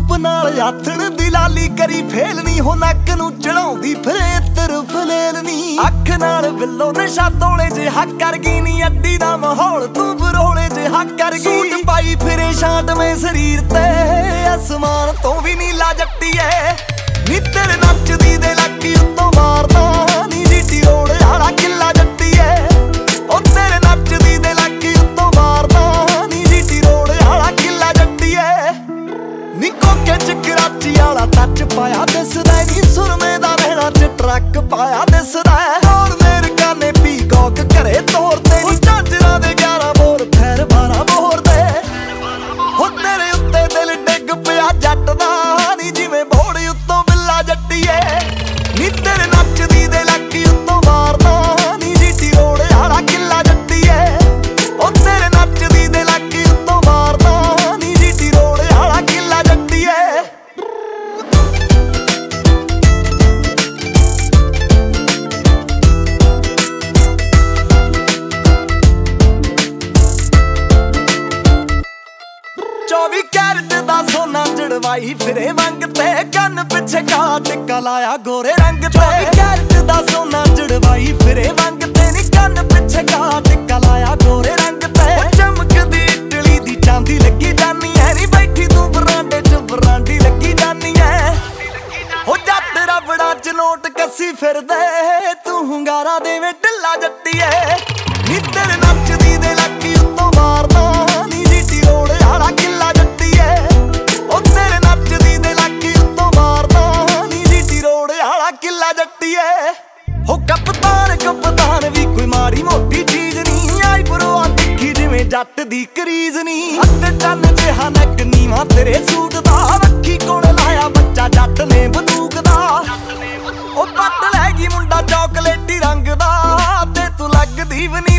रूप नाल आथण दी लाली करी फेल नी हो नक नू चढ़ाउंदी फिरे तरफ लेल नी अख नाल बिल्लो नशा तोले जिहा कर गई नी अड्डी दा माहौल तू बरोले जिहा कर गई सूट पाई फिरे शांत में शरीर ते आसमान तो भी नीला जट्टीए नी तेरे नचदी दे लकी उत्तों मारदा नी जीटी रोड आला किला जट्टीए ओ तेरे नचदी दे लकी उत्तों मारदा नी जीटी रोड आला किला जट्टीए नी कोके च कराची आला टच पाया दिसदा नी सुरमे दा वेड़ा च ट्रक पाया दिसदा और मेरे काने पीकॉक करे तोड़ते नी झांजरा दे 11 बोर खैर 12 बोर दे हो तेरे उत्ते दिल डिग पिया जट दा नी जिवें बोड़ उत्तों बिल्ला जट्टीए नी तेरे नचदी दे लकी उत्तों मारदा नी जीटी रोड आला किला जट्टीए ओ तेरे नचदी दे लकी उत्तों मारदा नी जीटी रोड आला किला जट्टीए 24 कैरेट दा सोना जड़वाई फिरे वंग ते कन पिछे का टिक्का लाया गोरे रंग ते 24 कैरेट दा सोना जड़वाई फिरे वंग ते नी कन पिछे का टिक्का लाया गोरे रंग ते चमकदी इटली दी चांदी लगी जानी है नी बैठी तू बरांडे च बरांडी लगी जानी है हो जट रबड़ा च नोट कसी फिर दे तू hungaरा देवे ढिल्ला जट्टीए नी तेरे नचदी दे लकी उत्तों मारदा नी जीटी रोड आला किला जट्टीए ओ तेरे नचदी दे लकी उत्तों मारदा नी जीटी रोड आला किला जट्टीए हो कप्तान भी कोई माड़ी मोटी चीज नी आई बरोआ दिखी जिवें जट दी करीज नी अते चन जिहा नक नीवा तेरे सूट दा रखी कोल लाया बच्चा जट ने बंदूक दा ओ पट लै गई मुंडा चॉकलेटी रंग दा ते तू लगदी भी